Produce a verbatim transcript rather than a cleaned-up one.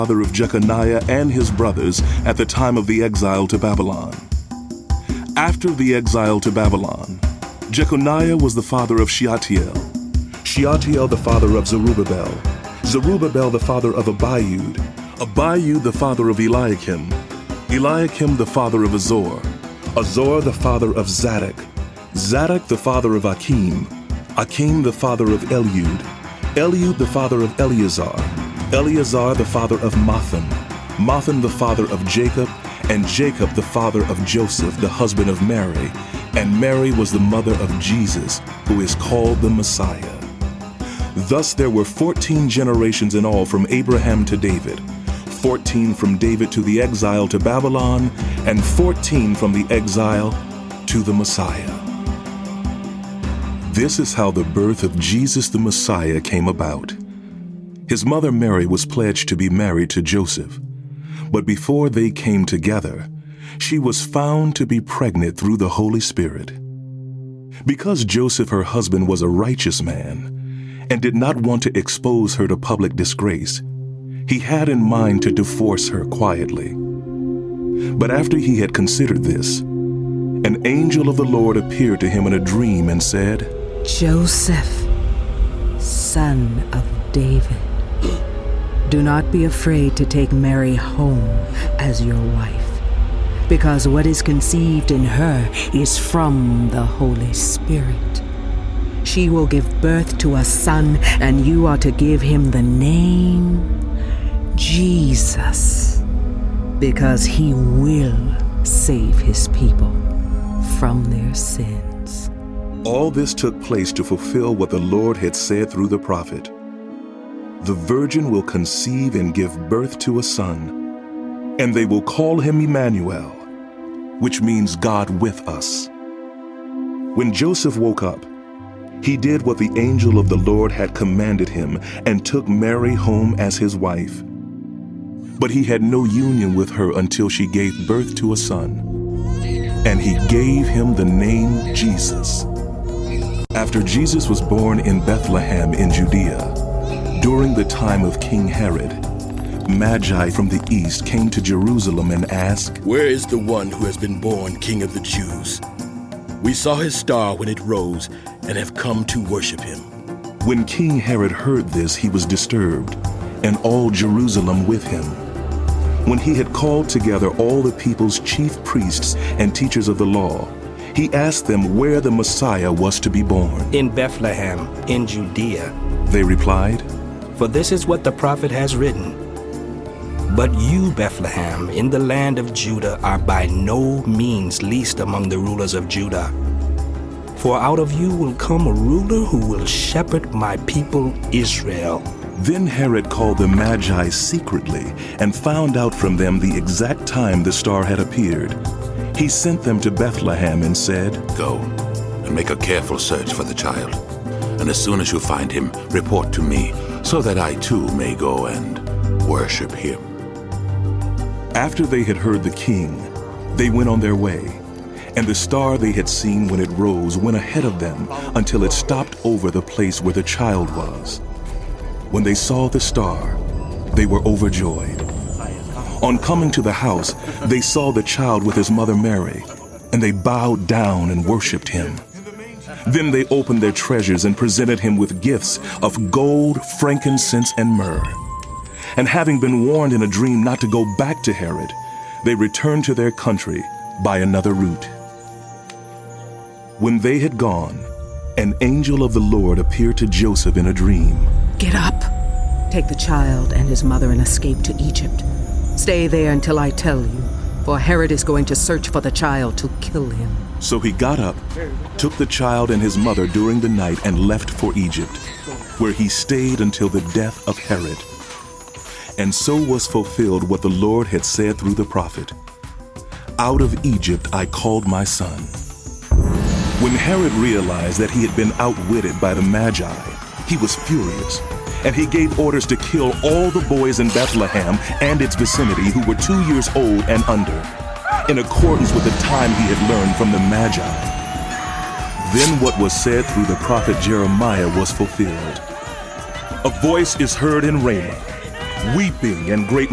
father of Jeconiah and his brothers at the time of the exile to Babylon. After the exile to Babylon, Jeconiah was the father of Shealtiel, Shealtiel the father of Zerubbabel, Zerubbabel the father of Abiud, Abiud the father of Eliakim, Eliakim the father of Azor, Azor the father of Zadok, Zadok the father of Achim, Achim the father of Eliud, Eliud the father of Eleazar, Eleazar the father of Mathan, Mathan the father of Jacob, and Jacob the father of Joseph, the husband of Mary, and Mary was the mother of Jesus, who is called the Messiah. Thus there were fourteen generations in all from Abraham to David, fourteen from David to the exile to Babylon, and fourteen from the exile to the Messiah. This is how the birth of Jesus the Messiah came about. His mother Mary was pledged to be married to Joseph, but before they came together, she was found to be pregnant through the Holy Spirit. Because Joseph, her husband, was a righteous man and did not want to expose her to public disgrace, he had in mind to divorce her quietly. But after he had considered this, an angel of the Lord appeared to him in a dream and said, Joseph, son of David, do not be afraid to take Mary home as your wife, because what is conceived in her is from the Holy Spirit. She will give birth to a son, and you are to give him the name Jesus, because he will save his people from their sins. All this took place to fulfill what the Lord had said through the prophet. The virgin will conceive and give birth to a son, and they will call him Emmanuel, which means God with us. When Joseph woke up, he did what the angel of the Lord had commanded him and took Mary home as his wife. But he had no union with her until she gave birth to a son, and he gave him the name Jesus. After Jesus was born in Bethlehem in Judea, during the time of King Herod, Magi from the east came to Jerusalem and asked, Where is the one who has been born King of the Jews? We saw his star when it rose and have come to worship him. When King Herod heard this, he was disturbed, and all Jerusalem with him. When he had called together all the people's chief priests and teachers of the law, he asked them where the Messiah was to be born. In Bethlehem, in Judea. They replied, For this is what the prophet has written. But you, Bethlehem, in the land of Judah, are by no means least among the rulers of Judah. For out of you will come a ruler who will shepherd my people Israel. Then Herod called the Magi secretly and found out from them the exact time the star had appeared. He sent them to Bethlehem and said, Go and make a careful search for the child, and as soon as you find him, report to me, so that I too may go and worship him. After they had heard the king, they went on their way, and the star they had seen when it rose went ahead of them until it stopped over the place where the child was. When they saw the star, they were overjoyed. On coming to the house, they saw the child with his mother Mary, and they bowed down and worshipped him. Then they opened their treasures and presented him with gifts of gold, frankincense, and myrrh. And having been warned in a dream not to go back to Herod, they returned to their country by another route. When they had gone, an angel of the Lord appeared to Joseph in a dream. Get up, take the child and his mother and escape to Egypt. Stay there until I tell you, for Herod is going to search for the child to kill him. So he got up, took the child and his mother during the night and left for Egypt, where he stayed until the death of Herod. And so was fulfilled what the Lord had said through the prophet, Out of Egypt I called my son. When Herod realized that he had been outwitted by the Magi, he was furious, and he gave orders to kill all the boys in Bethlehem and its vicinity who were two years old and under, in accordance with the time he had learned from the Magi. Then what was said through the prophet Jeremiah was fulfilled. A voice is heard in Ramah, weeping and great